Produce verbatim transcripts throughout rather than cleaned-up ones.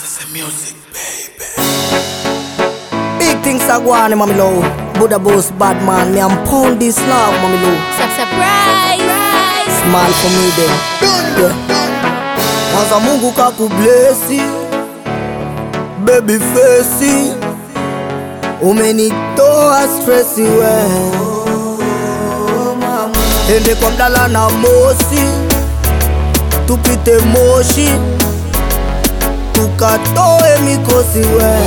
It's music, baby. Big things are going on, Mommy Low. Buddha boss, bad man, me I'm pound this love, Mommy Low. Surprise, Smile for me then. Yeah. Kwanza Mungu kakublesi, baby face, umenitoa stressi we. Ende kwa mdala na mosi, tupite Moshi, tukatoe mikosi we.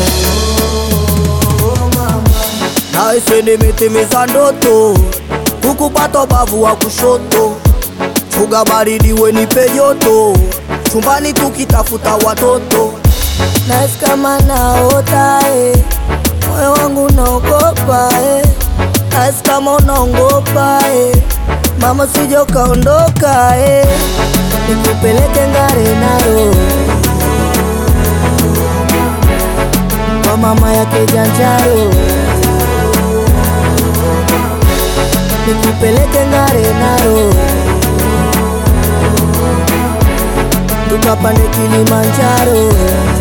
Na ise nimetimiza ndoto, kukupata bavu wa kushoto. Fuga baridi we nipe joto, chumbani tukitafuta watoto. Nice kama naota eh, moyo wangu naogopa eh. Nice kama unaongopa eh, mama sijo kaondoka eh. Nikupeleke Ngare Naro, kwa mama yake Janjaro. Nikupeleke Ngare Naro, tukapande Kilimanjaro.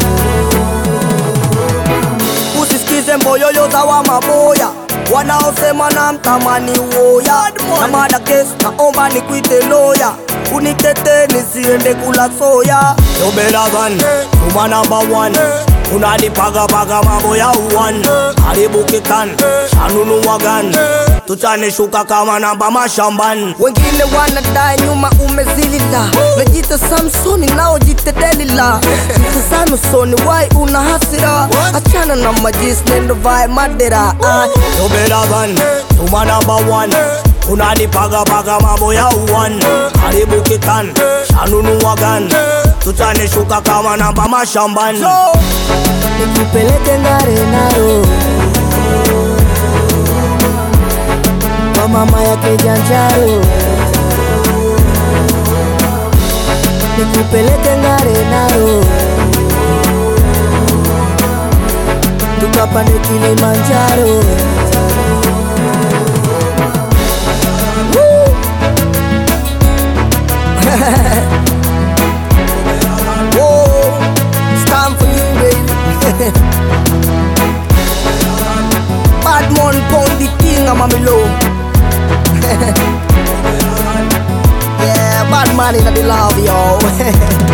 Usisikize mboyoyo za wa maboya wanaosema na mtamani uoya. Na mada kesi naomba nikuite loya, unitete nisiende kula soya. Yo better than Uma number one, unanipaga paga mambo ya uwan. Haribu kitan, shanunu wagan, tuchane shuka kama namba mashamban. Wengine wanadai nyuma umezilila, najita Samsoni nao jite Delila. Jita Samsoni why una hasira, achana na majis nendo vai madera. Yo better than Uma number one, unanipaga paga mambo ya uwan. Haribu kitan, shanunu wagan, tuchane shuka kama namba mashamban. Nikupeleke Ngare Naro, kwa mama yake Janjaro. Nikupeleke Ngare Naro, tukapande Kilimanjaro. Whoa, it's time for you, baby. Bad man pound the king, I'm Mommy Low. Yeah, bad man in the love, yo.